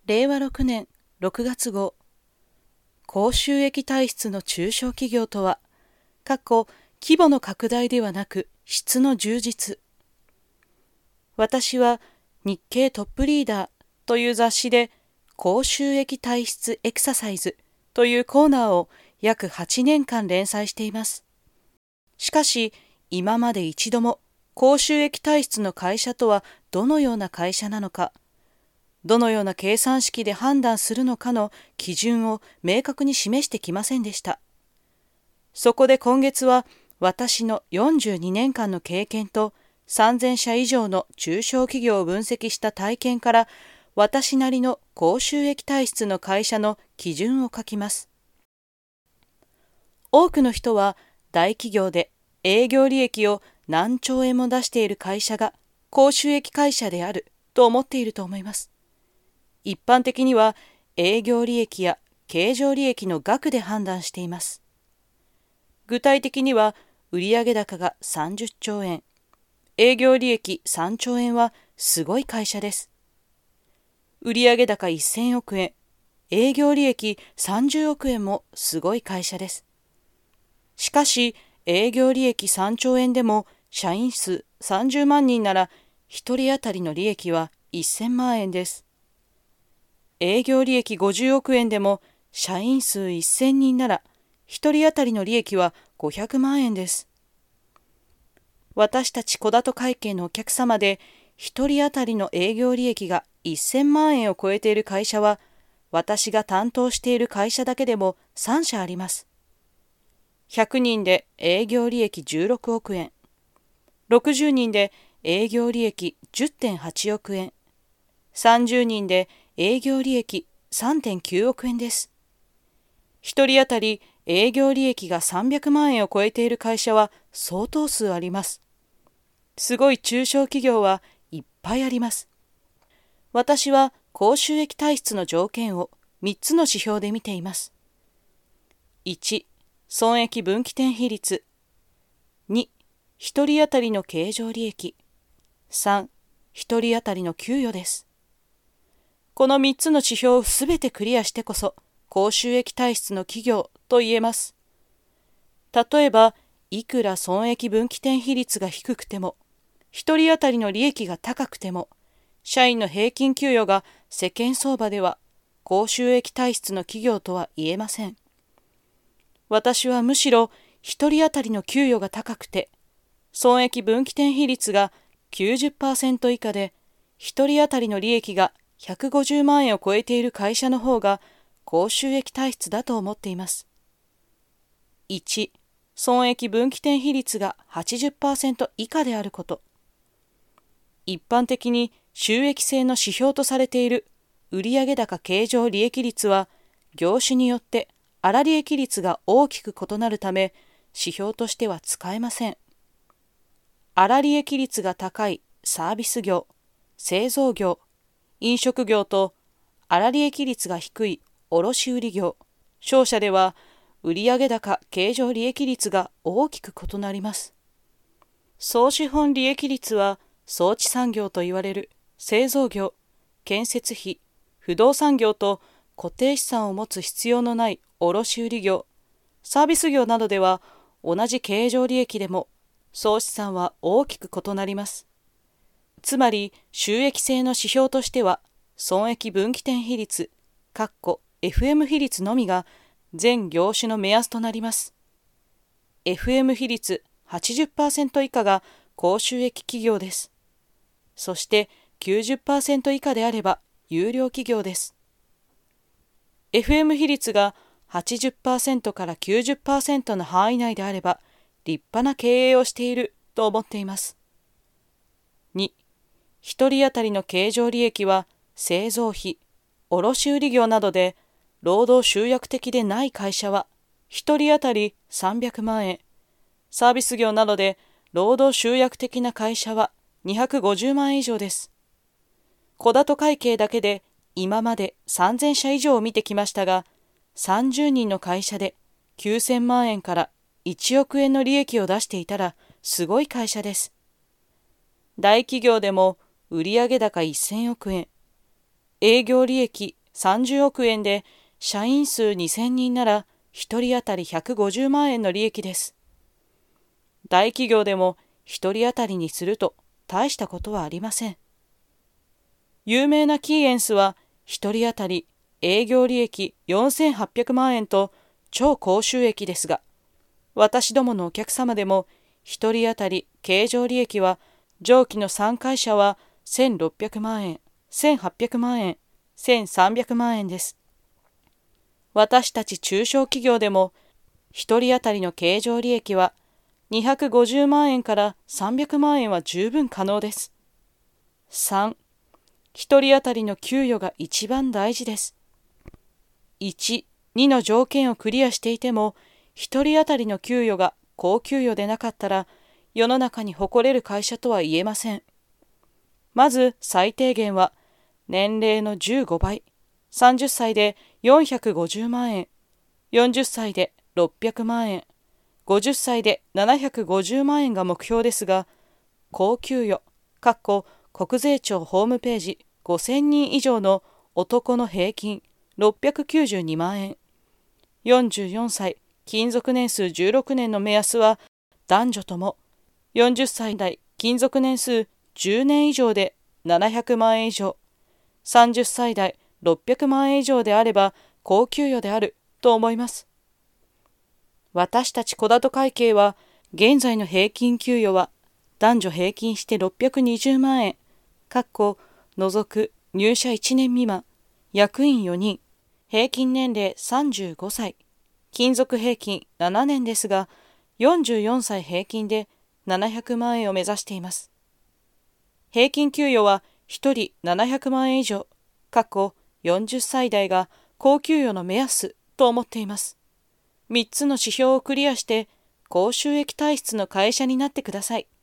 令和6年6月号、高収益体質の中小企業とは、規模の拡大ではなく質の充実。私は日経トップリーダーという雑誌で高収益体質エクササイズというコーナーを約8年間連載しています。しかし今まで一度も高収益体質の会社とはどのような会社なのか、どのような計算式で判断するのかの基準を明確に示してきませんでした。そこで今月は私の42年間の経験と3000社以上の中小企業を分析した体験から私なりの高収益体質の会社の基準を書きます。多くの人は大企業で営業利益を何兆円も出している会社が高収益会社であると思っていると思います。一般的には営業利益や経常利益の額で判断しています。具体的には売上高が30兆円、営業利益3兆円はすごい会社です。売上高1000億円、営業利益30億円もすごい会社です。しかし営業利益3兆円でも社員数30万人なら1人当たりの利益は1000万円です。営業利益50億円でも社員数1000人なら1人当たりの利益は500万円です。私たち小里会計のお客様で1人当たりの営業利益が1000万円を超えている会社は私が担当している会社だけでも3社あります。100人で営業利益16億円、60人で営業利益 10.8 億円、30人で営業利益 3.9 億円です。1人当たり営業利益が300万円を超えている会社は相当数あります。すごい中小企業はいっぱいあります。私は高収益体質の条件を3つの指標で見ています。1、損益分岐点比率。2、1人当たりの経常利益。3、1人当たりの給与です。この3つの指標をすべてクリアしてこそ高収益体質の企業と言えます。例えば、いくら損益分岐点比率が低くても、1人当たりの利益が高くても、社員の平均給与が世間相場では高収益体質の企業とは言えません。私はむしろ1人当たりの給与が高くて、損益分岐点比率が 90% 以下で、1人当たりの利益が150万円を超えている会社の方が高収益体質だと思っています。1、損益分岐点比率が 80% 以下であること。一般的に収益性の指標とされている売上高経常利益率は業種によって粗利益率が大きく異なるため指標としては使えません。粗利益率が高いサービス業、製造業、飲食業と粗利益率が低い卸売業、商社では売上高経常利益率が大きく異なります。総資本利益率は装置産業といわれる製造業、建設費、不動産業と固定資産を持つ必要のない卸売業、サービス業などでは同じ経常利益でも総資産は大きく異なります。つまり収益性の指標としては損益分岐点比率、FM 比率のみが全業種の目安となります。FM 比率 80% 以下が高収益企業です。そして90% 以下であれば優良企業です。FM 比率が 80% から 90% の範囲内であれば立派な経営をしていると思っています。2、1人当たりの経常利益は製造費、卸売業などで労働集約的でない会社は1人当たり300万円、サービス業などで労働集約的な会社は250万円以上です。小里会計だけで今まで3000社以上を見てきましたが、30人の会社で9000万円から1億円の利益を出していたらすごい会社です。大企業でも売上高1000億円、営業利益 30億円で社員数2000人なら1人当たり150万円の利益です。大企業でも1人当たりにすると大したことはありません。有名なキーエンスは1人当たり営業利益4800万円と超高収益ですが、私どものお客様でも1人当たり経常利益は上記の3会社は1600万円、1800万円、1300万円です。私たち中小企業でも1人当たりの経常利益は250万円から300万円は十分可能です。3、1人当たりの給与が一番大事です。1、2の条件をクリアしていても、1人当たりの給与が高給与でなかったら、世の中に誇れる会社とは言えません。まず最低限は、年齢の15倍、30歳で450万円、40歳で600万円、50歳で750万円が目標ですが、高給与、国税庁ホームページ5000人以上の男の平均692万円。44歳、勤続年数16年の目安は、男女とも40歳代、勤続年数10年以上で700万円以上、30歳代600万円以上であれば高給与であると思います。私たち小里会計は、現在の平均給与は男女平均して620万円、除く入社1年未満、役員4人、平均年齢35歳、勤続平均7年ですが、44歳平均で700万円を目指しています。平均給与は1人700万円以上、40歳代が高給与の目安と思っています。3つの指標をクリアして、高収益体質の会社になってください。